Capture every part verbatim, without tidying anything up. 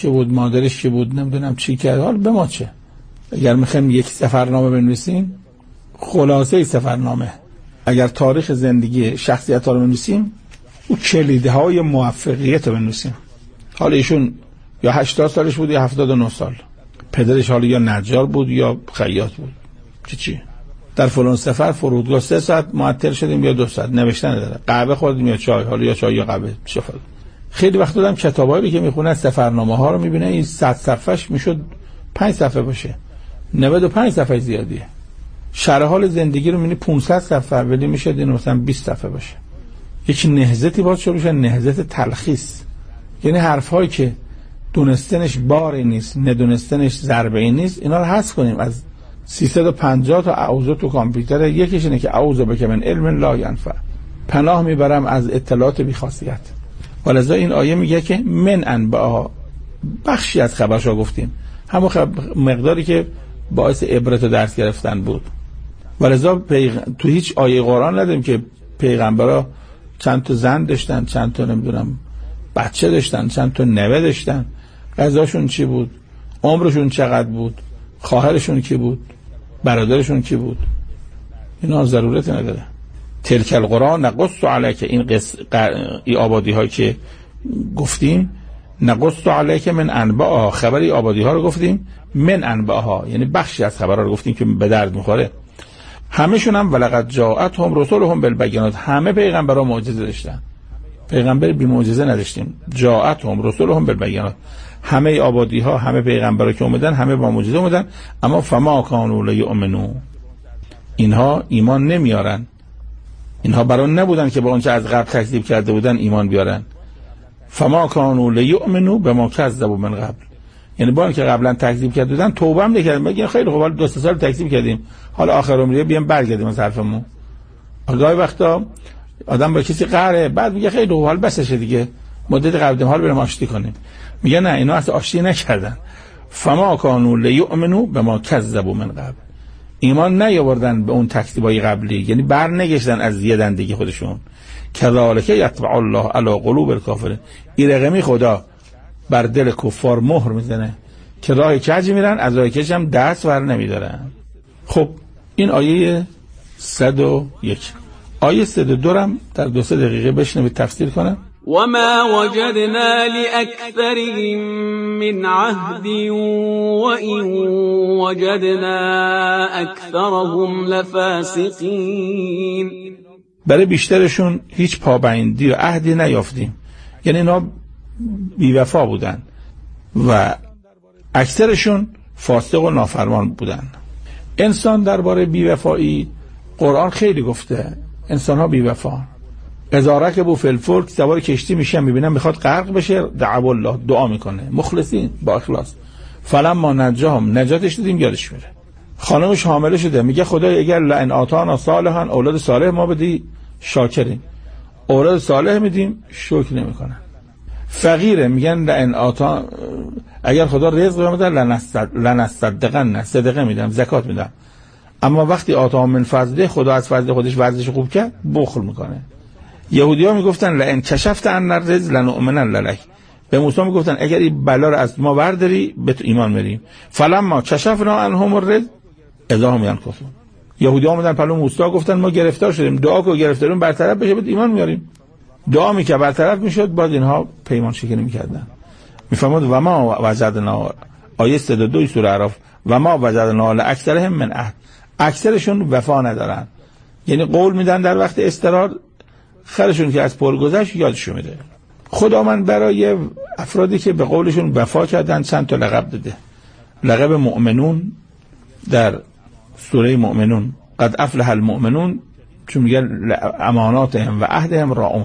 که بود، مادرش که بود، نمیدونم چی کرد، حالا به ما چه. اگر میخوایم یک سفرنامه بنویسیم، خلاصه سفرنامه، اگر تاریخ زندگی شخصیت ها رو بنویسیم، او کلیده های موفقیت رو بنویسیم. حالا ایشون یا هشتاد سالش بود یا هفتاد و نه سال، پدرش حالا یا نجار بود یا خیاط بود، چی چی در فلان سفر فرودگاه سه ساعت معطل شدیم یا دو ساعت، نوشتن داره، قهوه خوردیم یا چای، حالا یا چای یا قهوه. شفا خیلی وقت دادم کتابایی که میخونه سفرنامه ها رو میبینه این صد صفحه‌اش میشد پنج صفحه باشه، نود و پنج صفحه زیادیه. شرح حال زندگی رو میبینی پانصد صفحه، ولی میشه این مثلا بیست صفحه باشه. یک نهضتی باید شروع شه، نهضت تلخیص، یعنی حرفایی که دونستنش باری نیست، ندونستنش ضربه‌ای نیست، اینا رو حذف کنیم از سیصد و پنجاه تا اعوذ تو کامپیوتر. یکیش اینه که اعوذ بک من علم لا ینفع، پناه میبرم از اطلاعات بی خاصیت. ولذا این آیه میگه که من انباء، بخشی از خبرشو گفتیم، همون خب مقداری که باعث عبرت و درس گرفتن بود. ولذا پیغ... تو هیچ آیه قرآن نداریم که پیغمبرا چند تا زن داشتن، چند تا نمیدونم بچه داشتن، چند تا نوه داشتن، غذاشون چی بود، عمرشون چقدر بود، خواهرشون کی بود، برادرشون کی بود. اینا ضرورت نداره. تلک القرآن نقص علیک، این قص... ای آبادی هایی که گفتیم، نقص علیک من انباء، خبری آبادی ها رو گفتیم، من انباء ها یعنی بخشی از خبرها رو گفتیم که به درد میخوره. همشون هم ولقد جاءتهم رسولهم بالبینات، همه پیغمبرا معجزه داشتن، پیغمبر بی معجزه نداشتیم. جاءتهم رسولهم بالبینات، همه آبادی ها، همه پیغمبرا که اومدن همه با معجزه اومدن، اما فما کانوا لیؤمنوا، اینها ایمان نمیارن. اینها برای نبودن که با اونچه از قبل تکذیب کرده بودن ایمان بیارن. فما کانوا لیؤمنوا بما کذبوا من قبل، یعنی با اینکه قبلا تکذیب کرده بودن توبه هم نکردن، میگن خیلی خوب حالا دو سه سال تکذیب کردیم، حالا آخر عمر بیام برگردیم از حرفمون. گاهی وقتا آدم با کسی قهره، بعد میگه خیلی خوب حالا بسشه دیگه، مدت قبل حالا بریم آشتی کنیم. میگه نه، اینا اصلا آشتی نکردن. فما کانوا لیؤمنوا بما کذبوا من قبل، ایمان نیاوردن به اون تکذیبای قبلی، یعنی بر نگشتن از زیادندگی خودشون. کذالک یطبع الله علی قلوب الکافرین، این رقمی خدا بر دل کفار مهر میزنه که راه کج میرن، از راه کج هم دست ور نمیدارن. خب این آیه صد و یک. آیه صد و دو هم در دو سه دقیقه بشنوید تفسیر کنم. وما وجدنا لأكثرهم من عهد وإن وجدنا أكثرهم لفاسقين، برای بیشترشون هیچ پابندی و عهدی نیافتیم، یعنی اینا بیوفا بودن و اکثرشون فاسق و نافرمان بودن. انسان درباره بیوفایی قرآن خیلی گفته، انسان ها بیوفا. اذا رکبوا فی الفلک، سوار کشتی میشن میبینن میخواد غرق بشه، دعوا الله، دعا میکنه مخلصین با اخلاص. فلما نجاهم، نجاتش دادیم یادش میره. خانمش حامله شده، میگه خدای اگر لئن آتانا صالحا، اولاد صالح ما بدی شاکریم، اولاد صالح میدیم شکر نمیکنن. فقیره، میگن لئن آتا، اگر خدا رزق بده لنصدقن، صدقه میدم، زکات میدم. اما وقتی آتا من فضله، خدا از فضل خودش ورزش خوب کرد، بخل میکنه. یهودی‌ها میگفتن لئن کشفت عنا الرزق لنؤمنن لک، به موسی میگفتن اگر این بلا رو از ما برداری به تو ایمان میاریم. فلما کشفنا عنهم الرزق اذا هم ینکثون، یهودی‌ها اومدن پلو موسی گفتن ما گرفتار شدیم، دعا کو گرفتارون برطرف بشه به ایمان میاریم. دعا میکرد برطرف میشد، بعد اینها پیمان شکنی میکردن. میفهمید و ما وجدنا، آیه صد و دو سوره اعراف، و ما وجدنا لاکثرهم من عهد، اکثرشون وفا ندارن، یعنی قول میدن در وقت استقرار، خرشون که از پل گذشت یادشون میره. خدا من برای افرادی که به قولشون وفا کردن چند تا لقب داده. لقب مؤمنون در سوره مؤمنون، قد افلح المؤمنون، چون میگه اماناتهم و عهدهم راعون.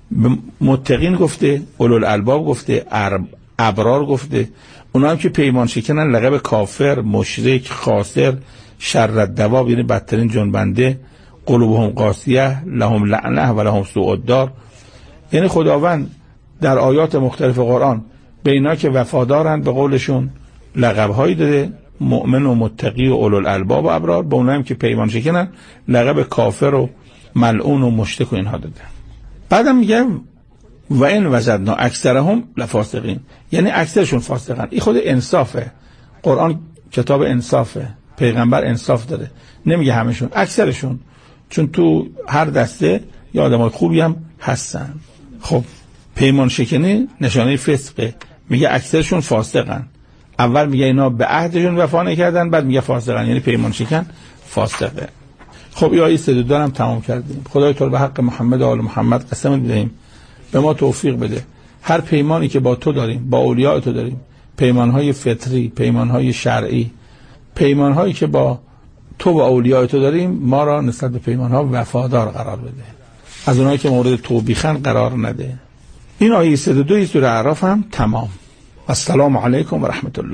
متقین گفته، اولو الالباب گفته، ابرار گفته. اونا هم که پیمان شکنن لقب کافر، مشرک، خاسر، شر الدواب، یعنی بدترین جنبنده. قلوبهم قاسیه لهم لعنه و لهم سوء الدار، یعنی خداوند در آیات مختلف قرآن به اینا که وفادارن به قولشون لقب‌هایی داده، مؤمن و متقی و اولو الالباب و ابرار. به اونایی که پیمان شکنن لقب کافر و ملعون و مشرک و اینها داده. بعدم میگه و این وجدنا اکثرهم لفاسقین، یعنی اکثرشون فاسقن. این خود انصافه، قرآن کتاب انصافه، پیغمبر انصاف داره، نمیگه همشون، اکثرشون، چون تو هر دسته یه آدمای خوبی هم هستن. خب پیمان شکنی نشانه فسقه، میگه اکثرشون فاسقن. اول میگه اینا به عهدشون وفا نکردن، بعد میگه فاسقن، یعنی پیمان شکن فاسقه. خب یا این سه دو هم تمام کردیم. خدای تو به حق محمد و آل محمد قسم بدهیم به ما توفیق بده هر پیمانی که با تو داریم، با اولیاء تو داریم، پیمانهای فطری، پیمانهای شرعی، پیمانهایی که با تو و اولیاء تو داریم، ما را نسبت به پیمانها وفادار قرار بده، از اونایی که مورد توبیخن قرار نده. این آیه صد و دو سوره اعراف هم تمام. السلام علیکم و رحمت الله.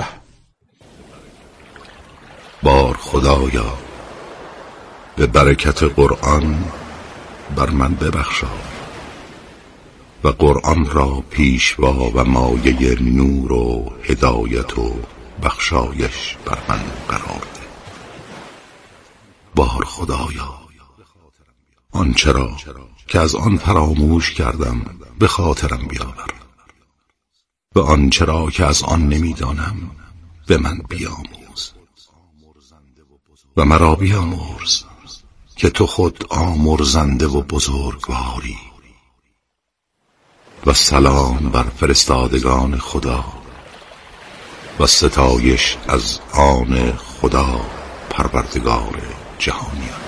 بار خدایا به برکت قرآن بر من ببخشا و قرآن را پیشوا و مایه نور و هدایت و بخشایش بر من قرار ده. بار خدایا آنچه را که از آن فراموش کردم به خاطرم بیاور و آنچه را که از آن نمیدانم به من بیاموز و مرا بیامرز که تو خود آمرزنده و بزرگواری. و سلام بر فرستادگان خدا و ستایش از آن خدا پروردگار جهانیان.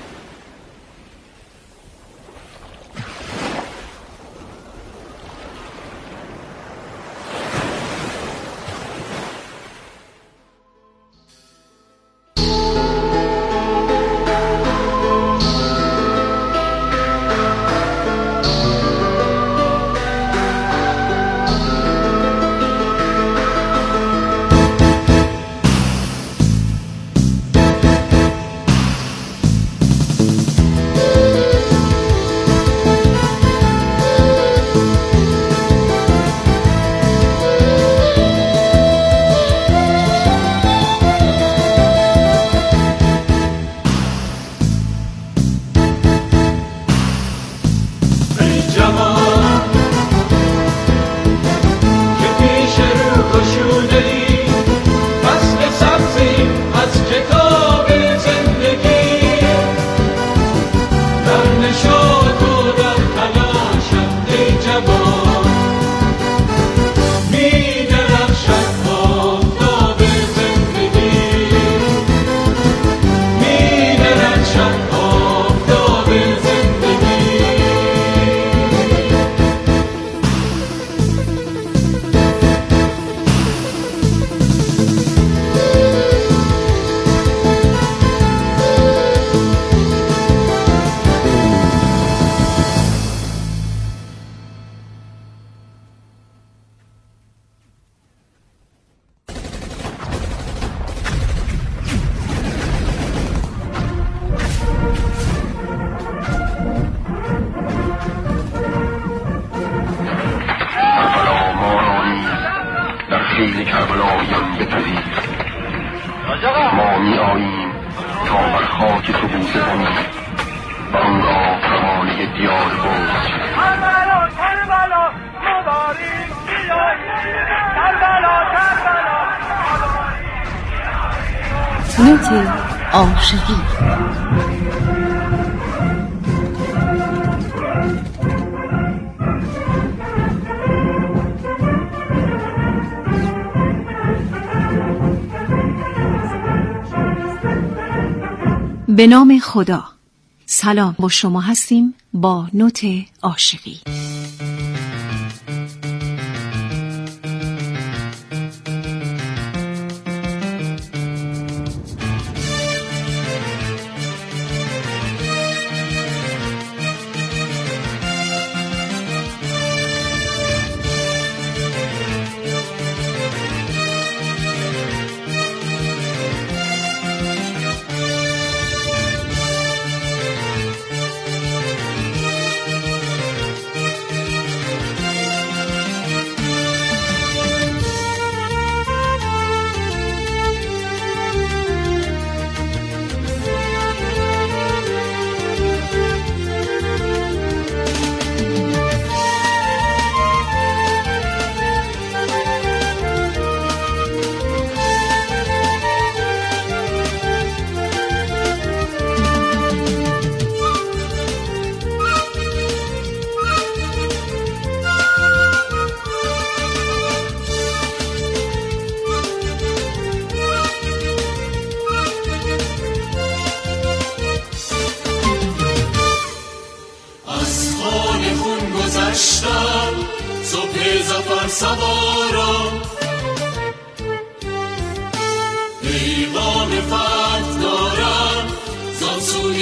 نوت عاشقی. به نام خدا. سلام، با شما هستیم با نوت عاشقی.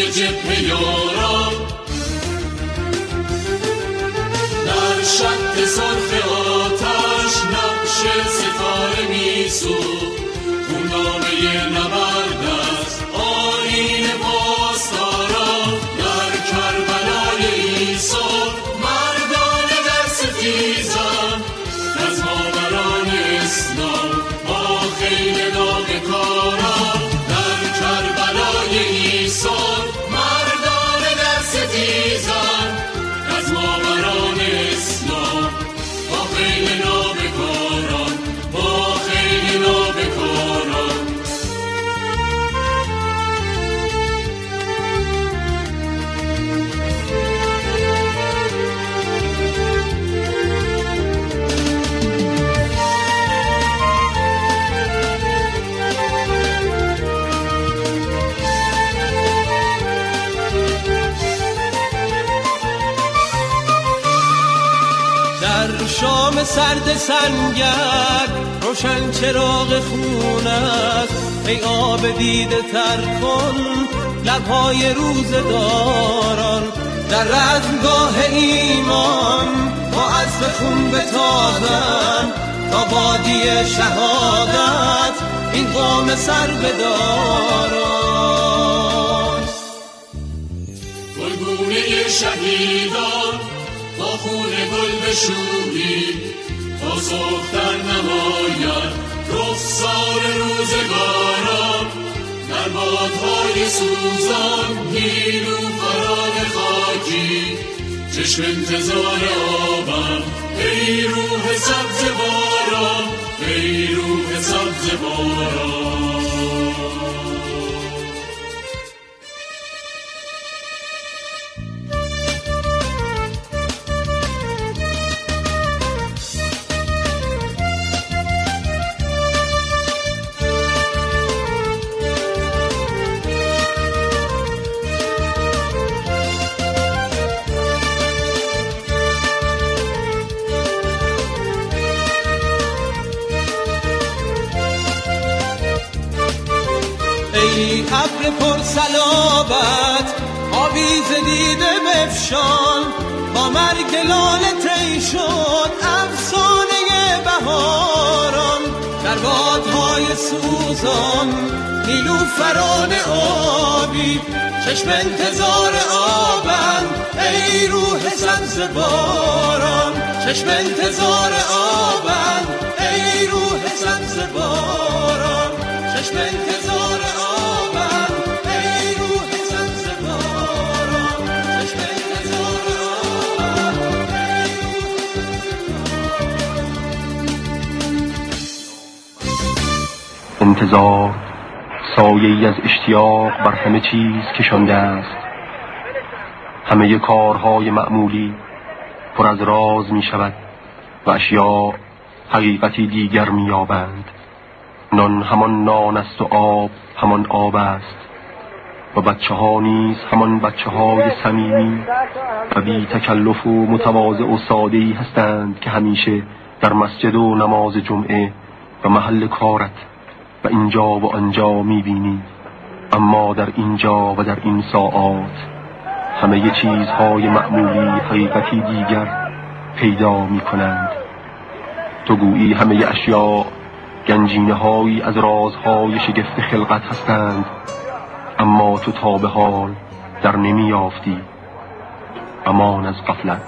جبهه یاران، در شط سرخ آتش نقش ستاره میسوخت. اون نامه نبرد است آیین پاسداران، در کربلای عیسی مردان در ستیزان، از ماوران اسلام با خیل ناگهکاران، در کربلای عیسی مردان در ستیزان، از ماوران اسلام با خیل ناگهکاران، با خیل ناگهکاران. شام سرد سنگر روشن چراغ خونت، ای آب دیده تر کن لبهای روزداران، در رزمگاه ایمان با عزم خون بتازن، تا بادی شهادت این قوم سر بداران. گلگونه شهیدان با خون گل بشویی، تا سختر نماید رخسار روزگاران، در بادهای سوزان نیلوفران خاکی، چشم انتظار آبم ای روح سبز باران، ای روح سبز باران. ای ابر پر صلابت آویز دیده بفشان، با مرگ لاله طی شد افسانه بهاران، در بادهای سوزان نیلوفران آبی، چشم انتظار آبند ای روح سبز باران، چشم انتظار آبند ای روح سبز باران، چشم انتظار آبند ای روح سبز باران، چشم انتظار آبند ای روح. انتظار سایه‌ای از اشتیاق بر همه چیز کشانده است. همه کارهای معمولی پر از راز می شود و اشیاء حقیقتی دیگر می یابند. نان همان نان است و آب همان آب است و بچه ها نیز همان بچه های صمیمی و بی تکلف و متواضع و ساده‌ای هستند که همیشه در مسجد و نماز جمعه و محل کارت و اینجا و آنجا میبینی. اما در اینجا و در این ساعات همه چیزهای معمولی حقیقتی دیگر پیدا میکنند. تو گویی همه اشیاء گنجینه هایی از رازهای شگفت خلقت هستند، اما تو تا به حال در نمی یافتی. امان از غفلت.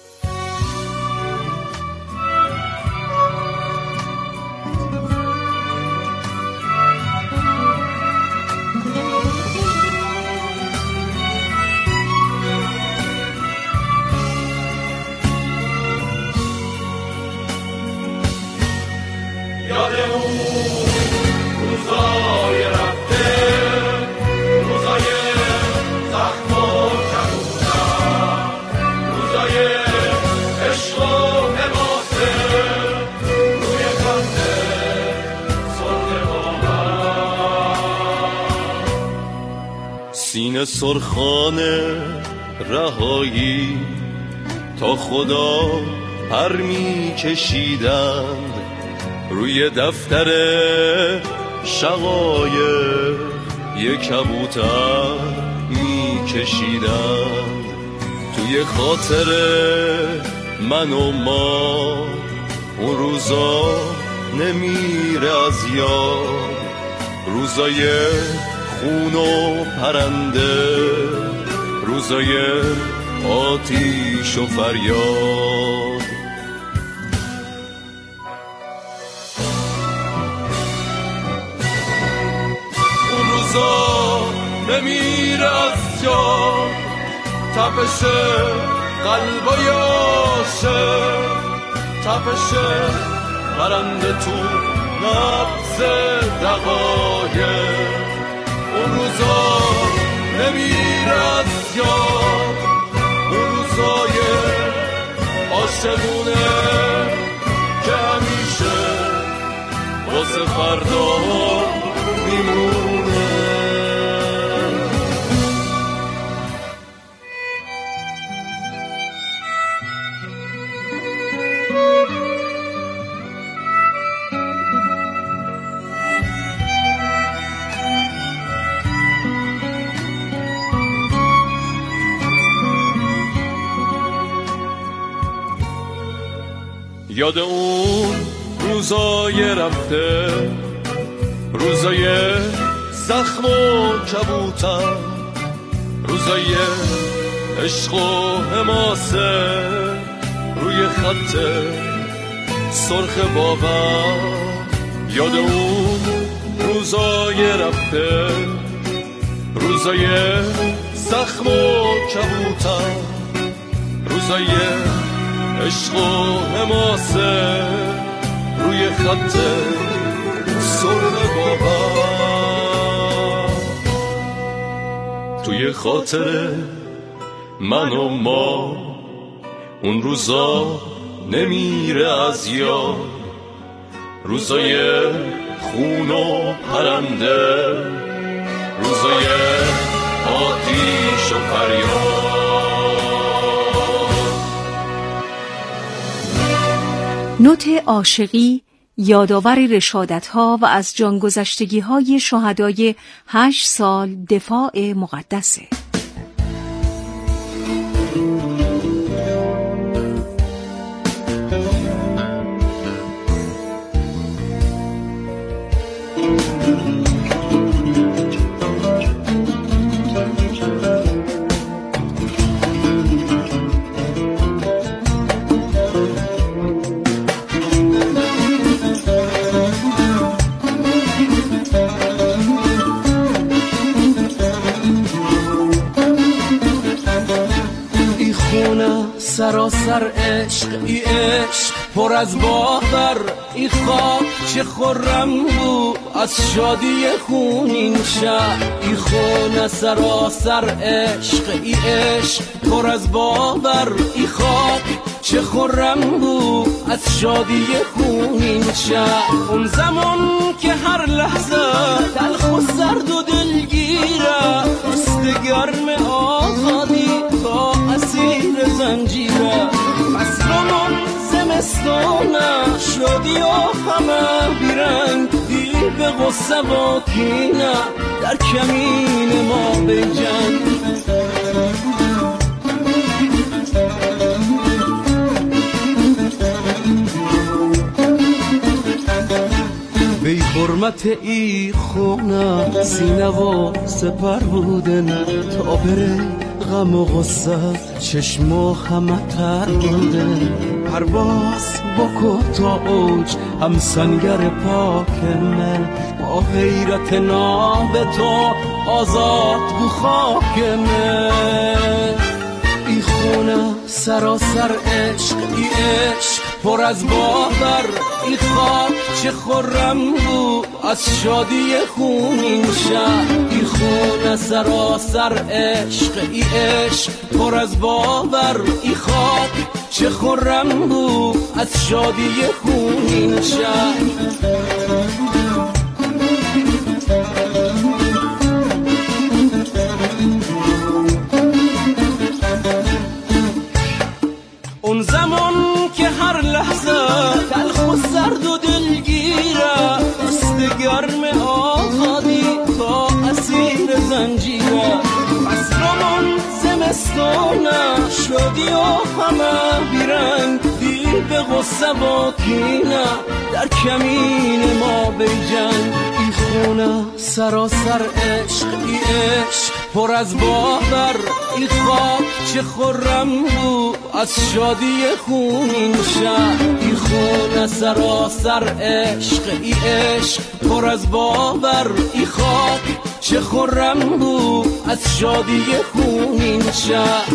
سینه سرخانه رهایی تا خدا پر می کشیدند، روی دفتر شقایق یک کبوتر می چشیدند توی خاطر من و ما. اون روزا نمیره از یاد، روزای خون و پرنده، روزای آتیش و فریاد. اون روزا نمیره از یاد، تپش قلبای عاشق، تپش پرنده تو نبض دقایق. اون روزا نمیره از یاد، اون روزای عاشقونه که همیشه واسه فردا میمونه. یاد اون روزای رفته، روزای زخم و کبوتم، روزای عشق و حماسه روی خط سرخ بابم. یاد اون روزای رفته، روزای زخم و کبوتم، روزای عشق و حماسه روی خط سرخ بابا. توی خاطر من و ما اون روزا نمیره از یاد، روزای خون و پرنده، روزای آتیش و فریاد. نوت عاشقی یادآور رشادت‌ها و از جانگذشتگی‌های شهدای هشت سال دفاع مقدسه. سراسر عشق، ای عشق پر از باور، ای خاک چه خرم بود از شادی خونین شب. ای خونه سراسر عشق، ای عشق پر از باور، ای خاک چه خرم بود از شادی خونین شب. اون زمان که هر لحظه تلخ و سرد و دلگیره، دست گرم آزادی تا اسیر زنجیره. فصلمون زمستانه شادی و همه بیرنگ، دیر به غصه و کینه در کمین ما بجنگ. بی حرمت ای خونه سینه و سپر بودن، تا بره غم و غصه چشم و همه تر بودن. پرواز بکو تا اوج هم سنگر پاک من، با حیرت ناب تو آزاد بو خاک من. ای خونه سراسر عشق، ای عشق پر از باور، ای خاک چه خرم بود از شادی خونین شب. ای خونه سراسر عشق، ای عشق پر از باور، ای خاک چه خرم بود از شادی خونین شب. اون زمان که هر لحظه تلخ و سرد و دلگیره، دست گرم آزادی تا اسیر زنجیره. فصلمون افسانه شدی و همه بیرنگ دیر به غصه با کینه در کمین ما بیجنگ ای خونه سراسر عشق ای عشق پر از باور ای خاک چه خرم بود از شادی خونین شهر ای خونه سراسر عشق ای عشق پر از باور ای خاک چه خرم بود از شادی خونین شهر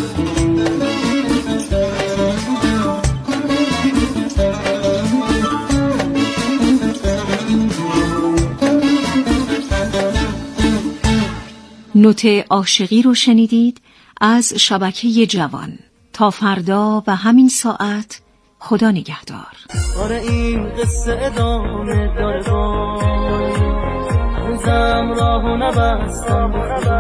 نوت عاشقی رو شنیدید از شبکه جوان. تا فردا و همین ساعت خدا نگهدار. آره این قصه ادامه داره با هنوزم راهو نبستم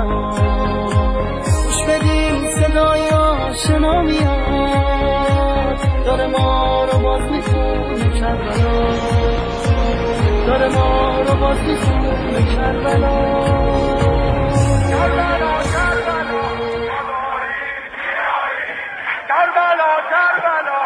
خوش بدیم صدای آشنا میاد داره ما رو باز میخونه کربلا داره ما رو باز میخونه کربلا کربلا کربلا کربلا کربلا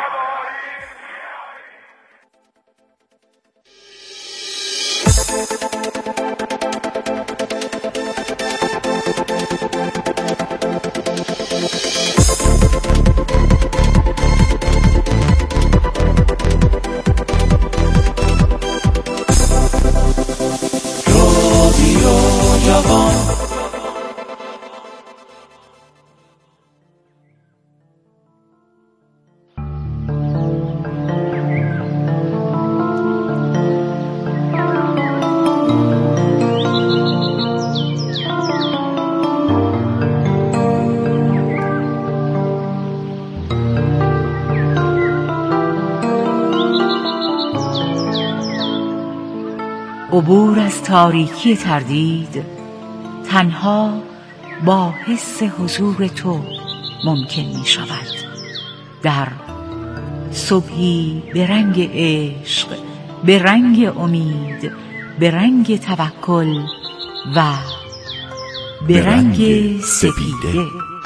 عبور از تاریکی تردید تنها با حس حضور تو ممکن می شود. در صبحی به رنگ عشق، به رنگ امید، به رنگ توکل و به رنگ سپیده.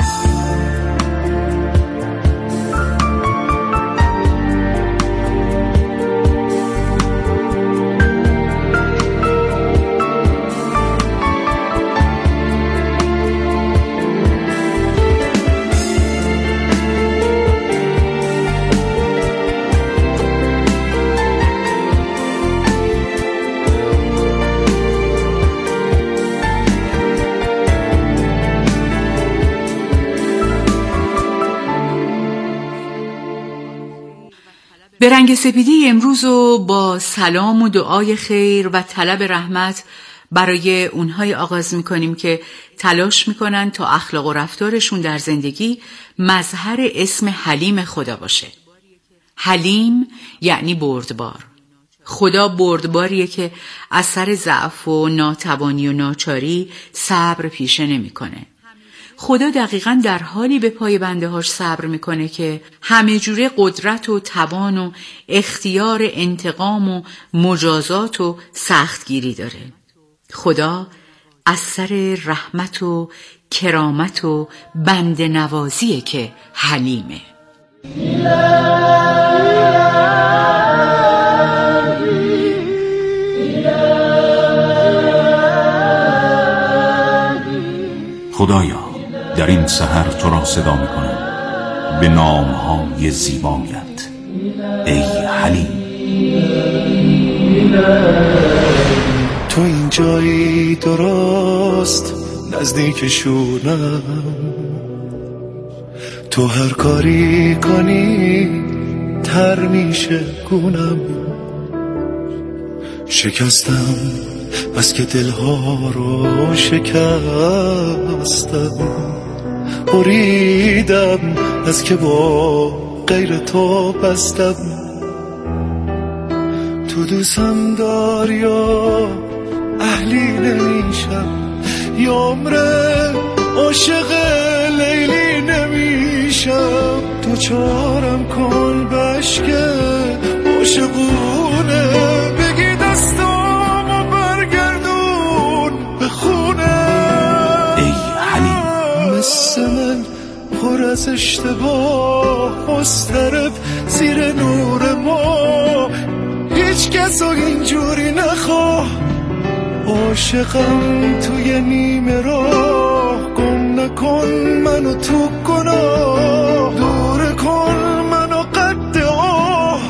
به رنگ سپیدی امروز رو با سلام و دعای خیر و طلب رحمت برای اونهای آغاز میکنیم که تلاش میکنن تا اخلاق و رفتارشون در زندگی مظهر اسم حلیم خدا باشه. حلیم یعنی بردبار. خدا بردباریه که از سر ضعف و ناتوانی و ناچاری صبر پیشه نمیکنه. خدا دقیقاً در حالی به پای بنده هاش صبر میکنه که همه جوره قدرت و توان و اختیار انتقام و مجازات و سختگیری داره. خدا از سر رحمت و کرامت و بنده نوازیه که حلیمه. خدایا در این سحر تو را صدا می کنم به نامهای زیبایت ای حلیم. تو این جایی درست نزدیک شونم، تو هر کاری کنی تر میشه گونم. شکستم بس که دلها رو شکستم، بریدم از که با غیر تو بستم. تو دوستم داری یا اهلی نمیشم، یا عمره عاشق لیلی نمیشم. تو چارم کن بشکه عاشقونه، بگی دستامو برگردون به خونه. ای حلیم مثل من تو اینجوری نخواه، عاشقم توی نیمه راه، گم نکن منو تو گناه، دور کن منو قد آه.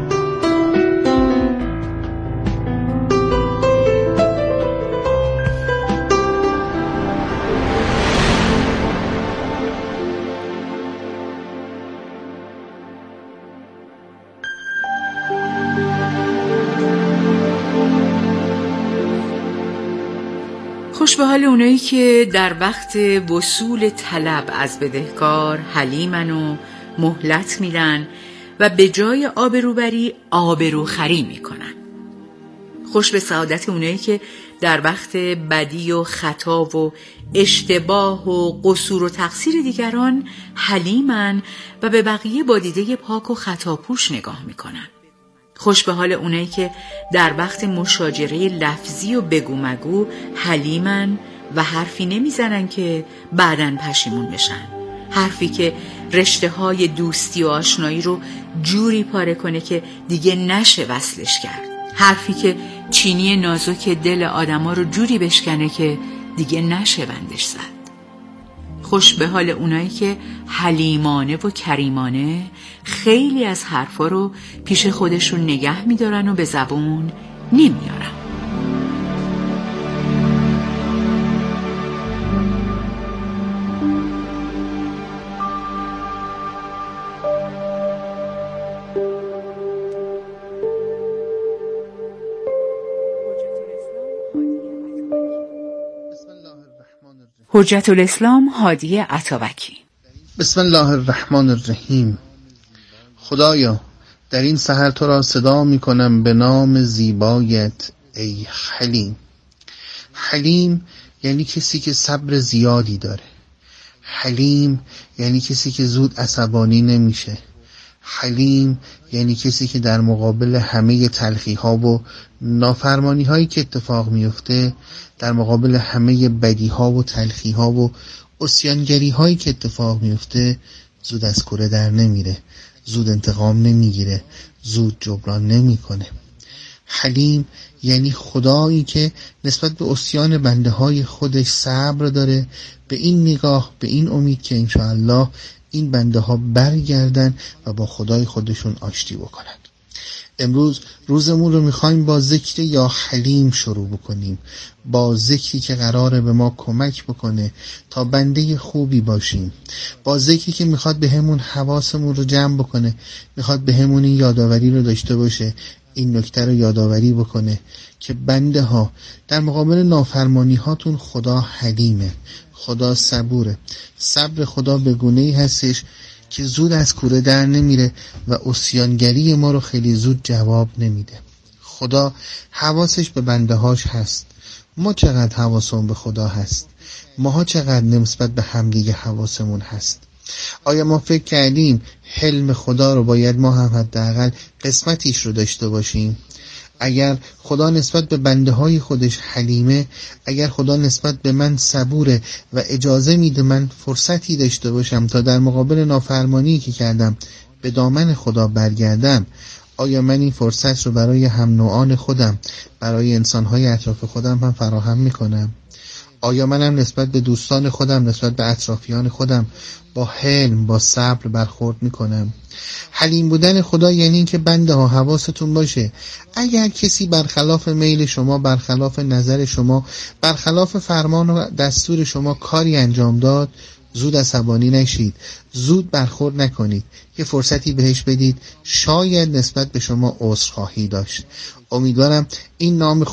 خوش به حال اونایی که در وقت وصول طلب از بدهکار حلیمن و مهلت میدن و به جای آبروبری آبروخری میکنن. خوش به سعادت اونایی که در وقت بدی و خطا و اشتباه و قصور و تقصیر دیگران حلیمن و به بقیه با دیده پاک و خطاپوش نگاه میکنن. خوش به حال اونایی که در وقت مشاجره لفظی و بگو مگو حلیمن و حرفی نمیزنن که بعداً پشیمون بشن. حرفی که رشته های دوستی و آشنایی رو جوری پاره کنه که دیگه نشه وصلش کرد. حرفی که چینی نازک دل آدما رو جوری بشکنه که دیگه نشه بندش زد. خوش به حال اونایی که حلیمانه و کریمانه خیلی از حرفا رو پیش خودشون نگه میدارن و به زبون نمیارن. حجت الاسلام هادی عطابکی. بسم الله الرحمن الرحیم. خدایا در این سحر تو را صدا می کنم به نام زیبایت ای حلیم. حلیم یعنی کسی که صبر زیادی داره. حلیم یعنی کسی که زود عصبانی نمیشه. حلیم یعنی کسی که در مقابل همه تلخی ها و نافرمانی هایی که اتفاق میفته، در مقابل همه بدی ها و تلخی ها و عصیانگری هایی که اتفاق میفته زود از کوره در نمیره، زود انتقام نمیگیره، زود جبران نمیکنه. حلیم یعنی خدایی که نسبت به عصیان بنده های خودش صبر داره، به این نگاه، به این امید که انشاءالله این بنده ها برگردن و با خدای خودشون آشتی بکنن. امروز روزمون رو میخوایم با ذکر یا حلیم شروع بکنیم، با ذکری که قراره به ما کمک بکنه تا بنده خوبی باشیم، با ذکری که میخواد به همون حواسمون رو جمع بکنه، میخواد به همون این یادآوری رو داشته باشه، این نکته رو یادآوری بکنه که بنده ها در مقابل نافرمانی هاتون خدا حلیمه، خدا صبوره. صبر خدا به گونه‌ای هستش که زود از کوره در نمیره و عصیانگری ما رو خیلی زود جواب نمیده. خدا حواسش به بنده هاش هست. ما چقدر حواسمون به خدا هست؟ ماها چقدر نسبت به همدیگه حواسمون هست؟ آیا ما فکر کردیم حلم خدا رو باید ما هم حداقل قسمتیش رو داشته باشیم؟ اگر خدا نسبت به بنده های خودش حلیمه، اگر خدا نسبت به من صبوره و اجازه میده من فرصتی داشته باشم تا در مقابل نافرمانی که کردم به دامن خدا برگردم، آیا من این فرصت رو برای هم نوعان خودم، برای انسانهای اطراف خودم هم فراهم میکنم؟ آیا منم نسبت به دوستان خودم، نسبت به اطرافیان خودم با حلم، با صبر برخورد میکنم؟ حلیم بودن خدا یعنی این که بنده ها حواستون باشه اگر کسی برخلاف میل شما، برخلاف نظر شما، برخلاف فرمان و دستور شما کاری انجام داد، زود عصبانی نشید، زود برخورد نکنید، یه فرصتی بهش بدید، شاید نسبت به شما عذرخواهی داشت. امیدوارم این نام